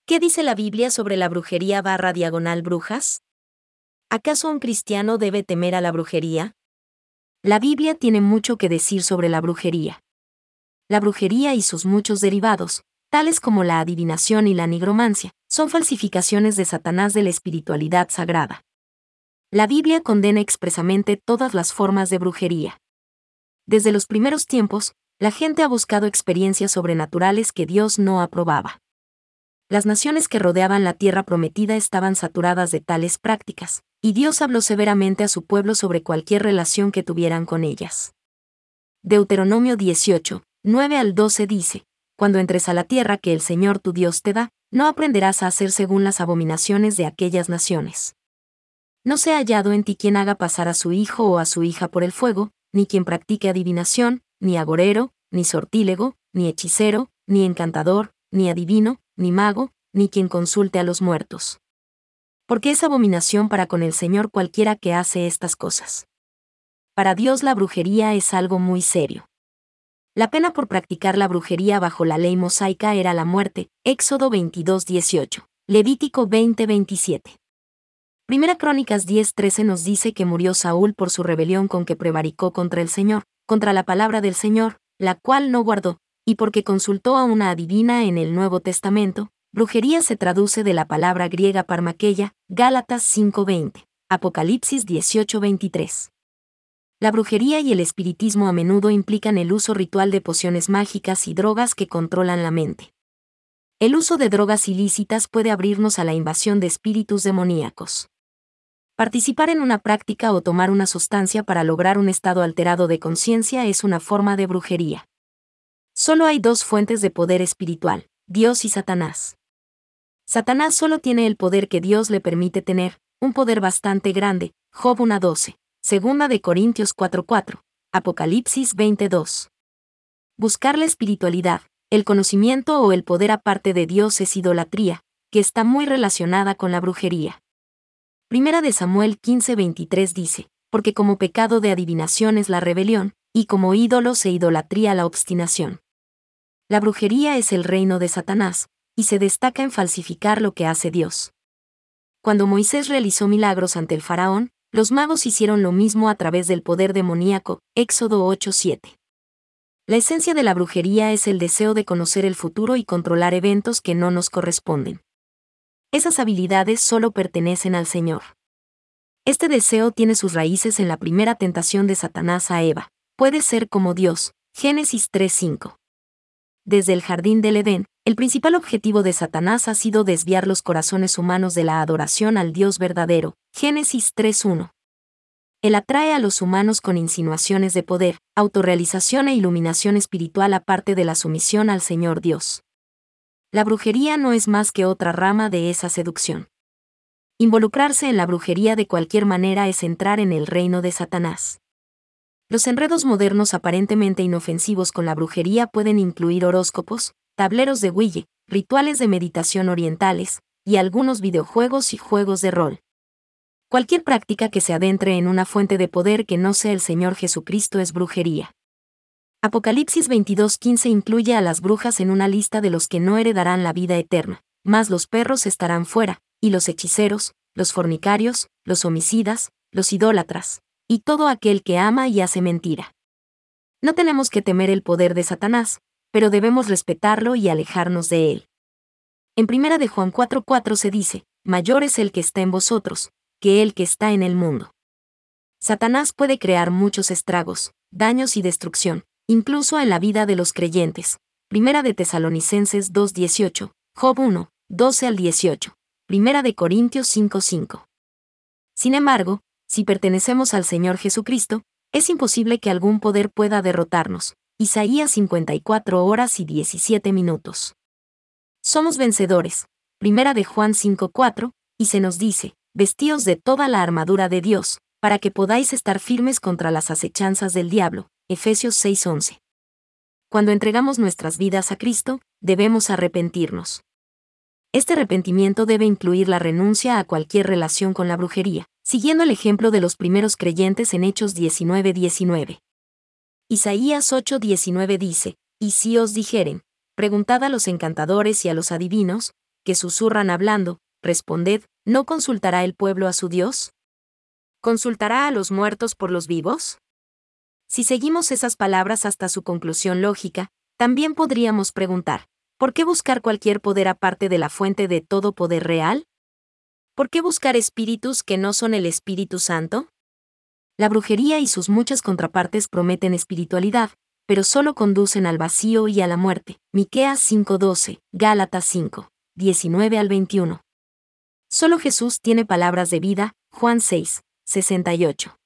¿Qué dice la Biblia sobre la brujería / brujas? ¿Acaso un cristiano debe temer a la brujería? La Biblia tiene mucho que decir sobre la brujería. La brujería y sus muchos derivados, tales como la adivinación y la nigromancia, son falsificaciones de Satanás de la espiritualidad sagrada. La Biblia condena expresamente todas las formas de brujería. Desde los primeros tiempos, la gente ha buscado experiencias sobrenaturales que Dios no aprobaba. Las naciones que rodeaban la tierra prometida estaban saturadas de tales prácticas, y Dios habló severamente a su pueblo sobre cualquier relación que tuvieran con ellas. Deuteronomio 18, 9-12 dice: Cuando entres a la tierra que el Señor tu Dios te da, no aprenderás a hacer según las abominaciones de aquellas naciones. No sea hallado en ti quien haga pasar a su hijo o a su hija por el fuego, ni quien practique adivinación, ni agorero, ni sortílego, ni hechicero, ni encantador, ni adivino, ni mago, ni quien consulte a los muertos. Porque es abominación para con el Señor cualquiera que hace estas cosas. Para Dios la brujería es algo muy serio. La pena por practicar la brujería bajo la ley mosaica era la muerte, Éxodo 22:18, Levítico 20:27. Primera Crónicas 10:13 nos dice que murió Saúl por su rebelión con que prevaricó contra el Señor, contra la palabra del Señor, la cual no guardó, y porque consultó a una adivina en el Nuevo Testamento. Brujería se traduce de la palabra griega parmaqueia, Gálatas 5:20, Apocalipsis 18:23. La brujería y el espiritismo a menudo implican el uso ritual de pociones mágicas y drogas que controlan la mente. El uso de drogas ilícitas puede abrirnos a la invasión de espíritus demoníacos. Participar en una práctica o tomar una sustancia para lograr un estado alterado de conciencia es una forma de brujería. Solo hay dos fuentes de poder espiritual: Dios y Satanás. Satanás solo tiene el poder que Dios le permite tener, un poder bastante grande, Job 1:12, Segunda de Corintios 4:4, Apocalipsis 20:2. Buscar la espiritualidad, el conocimiento o el poder aparte de Dios es idolatría, que está muy relacionada con la brujería. Primera de Samuel 15:23 dice: Porque como pecado de adivinación es la rebelión, y como ídolos e idolatría la obstinación. La brujería es el reino de Satanás, y se destaca en falsificar lo que hace Dios. Cuando Moisés realizó milagros ante el faraón, los magos hicieron lo mismo a través del poder demoníaco, Éxodo 8:7. La esencia de la brujería es el deseo de conocer el futuro y controlar eventos que no nos corresponden. Esas habilidades solo pertenecen al Señor. Este deseo tiene sus raíces en la primera tentación de Satanás a Eva: puede ser como Dios, Génesis 3:5. Desde el jardín del Edén, el principal objetivo de Satanás ha sido desviar los corazones humanos de la adoración al Dios verdadero, Génesis 3:1. Él atrae a los humanos con insinuaciones de poder, autorrealización e iluminación espiritual aparte de la sumisión al Señor Dios. La brujería no es más que otra rama de esa seducción. Involucrarse en la brujería de cualquier manera es entrar en el reino de Satanás. Los enredos modernos aparentemente inofensivos con la brujería pueden incluir horóscopos, tableros de Ouija, rituales de meditación orientales, y algunos videojuegos y juegos de rol. Cualquier práctica que se adentre en una fuente de poder que no sea el Señor Jesucristo es brujería. Apocalipsis 22:15 incluye a las brujas en una lista de los que no heredarán la vida eterna, mas los perros estarán fuera, y los hechiceros, los fornicarios, los homicidas, los idólatras, y todo aquel que ama y hace mentira. No tenemos que temer el poder de Satanás, pero debemos respetarlo y alejarnos de él. En 1 de Juan 4:4 se dice: Mayor es el que está en vosotros, que el que está en el mundo. Satanás puede crear muchos estragos, daños y destrucción, incluso en la vida de los creyentes. 1 de Tesalonicenses 2:18, Job 1:12-18, 1 de Corintios 5:5. Sin embargo, si pertenecemos al Señor Jesucristo, es imposible que algún poder pueda derrotarnos. Isaías 54:17. Somos vencedores. 1 de Juan 5:4, y se nos dice: vestíos de toda la armadura de Dios, para que podáis estar firmes contra las acechanzas del diablo. Efesios 6:11. Cuando entregamos nuestras vidas a Cristo, debemos arrepentirnos. Este arrepentimiento debe incluir la renuncia a cualquier relación con la brujería, siguiendo el ejemplo de los primeros creyentes en Hechos 19:19. Isaías 8:19 dice: Y si os dijeren, preguntad a los encantadores y a los adivinos, que susurran hablando, responded, ¿no consultará el pueblo a su Dios? ¿Consultará a los muertos por los vivos? Si seguimos esas palabras hasta su conclusión lógica, también podríamos preguntar, ¿por qué buscar cualquier poder aparte de la fuente de todo poder real? ¿Por qué buscar espíritus que no son el Espíritu Santo? La brujería y sus muchas contrapartes prometen espiritualidad, pero solo conducen al vacío y a la muerte. Miqueas 5:12, Gálatas 5:19 al 21. Solo Jesús tiene palabras de vida. Juan 6:68.